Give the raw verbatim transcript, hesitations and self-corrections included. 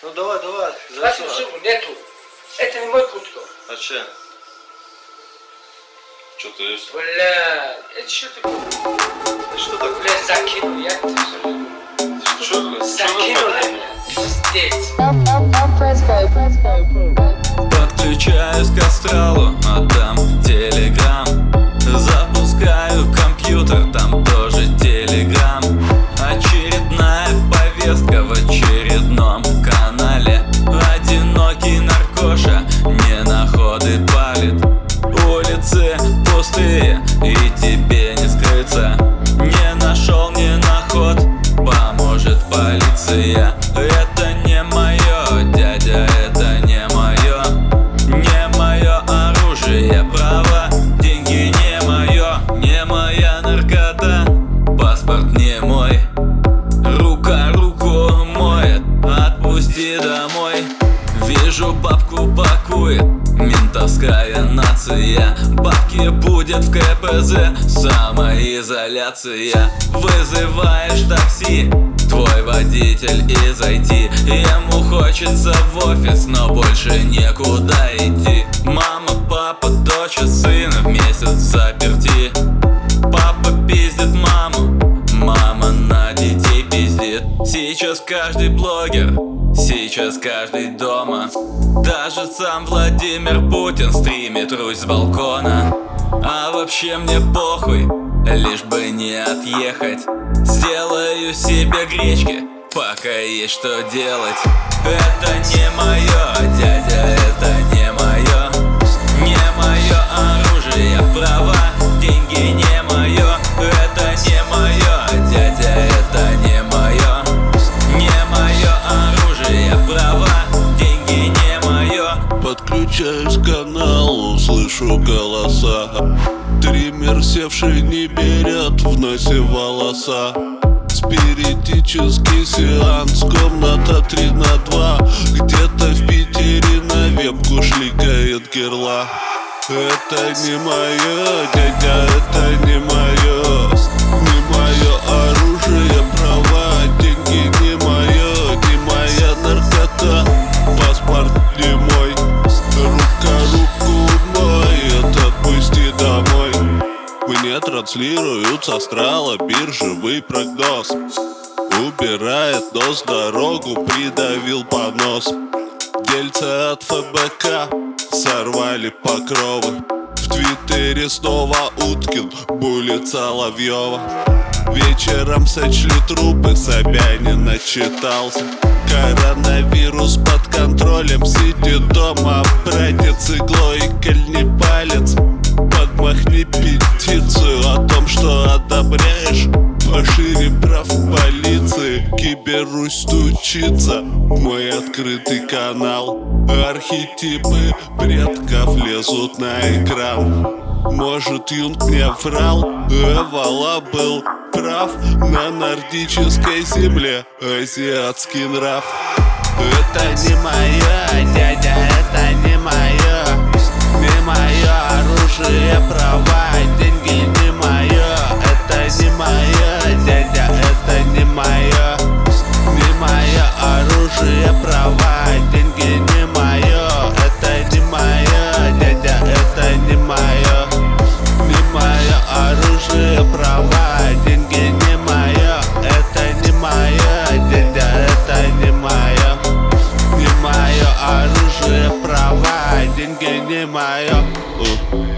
Ну давай, давай. Красную сумку нету. Это не мой куртка. А че? Что ты есть? Бля, это что такое? Что такое? Бля, закинул, я тебе скажу. Что? Закинули. Здесь. Подключаюсь к астралу, а там телеграм. Запускаю компьютер, там тоже телеграм. Очередная повестка в очередном канале. Одинокий наркоша не на ходы палит. Улицы пустые, и тебе не скрыться. Не нашел, не на ход, поможет полиция. Это не мое, дядя, это не мое. Не мое оружие, право, деньги не мое. Не моя наркота, паспорт не мой. Рука руку моет, отпусти домой. Вижу, бабку пакует ментовская нация. Бабки будет в ка пэ зэ, самоизоляция. Вызываешь такси, твой водитель и зайти. Ему хочется в офис, но больше некуда идти. Мама, папа, дочь и сын в месяц заперти. Папа пиздит маму, мама на детей пиздит. Сейчас каждый блогер, сейчас каждый дома. Даже сам Владимир Путин стримит Русь с балкона. А вообще мне похуй, лишь бы не отъехать. Сделаю себе гречки, пока есть что делать. Это не мое, дядя, это не мое. Не мое оружие, права, деньги не мое. Это не мое, дядя, это не мое. Не мое оружие, права, деньги не мое. Подключаюсь к каналу, слышу голоса. Триммер севший не берет в носе волоса. Спиритический сеанс, комната три на два. Где-то в Питере на вебку шликает герла. Это не мое, дядя, это не мое. Не мое оружие, права, деньги не мое. Не моя наркота, паспорт не мой. Рука руку моет, отпусти домой. Мне транслируют с астрала биржевый прогноз. Убирает нос, дорогу придавил понос. Дельца от эф бэ ка сорвали покровы. В твиттере снова Уткин булит Соловьева. Вечером сочли трупы, Собянин отчитался. Коронавирус под контролем, сидит дома. Братец, иглой и кольни палец. Подмахни петицию о том, что одобряешь. Пошире прав полиции, Киберусь стучится в мой открытый канал. Архетипы предков лезут на экран. Может, Юнг не врал, Эвола был прав. На нордической земле азиатский нрав. Это не мое, дядя, это не мое. Не мое оружие, права, деньги не мое. Это не мое, дядя, это не мое. Не мое оружие, права, деньги не мое. Это не мое, дядя, это не мое. Не мое оружие, права, деньги не мое. Это не мое, дядя, это не мое. Не мое оружие, права, деньги не мое.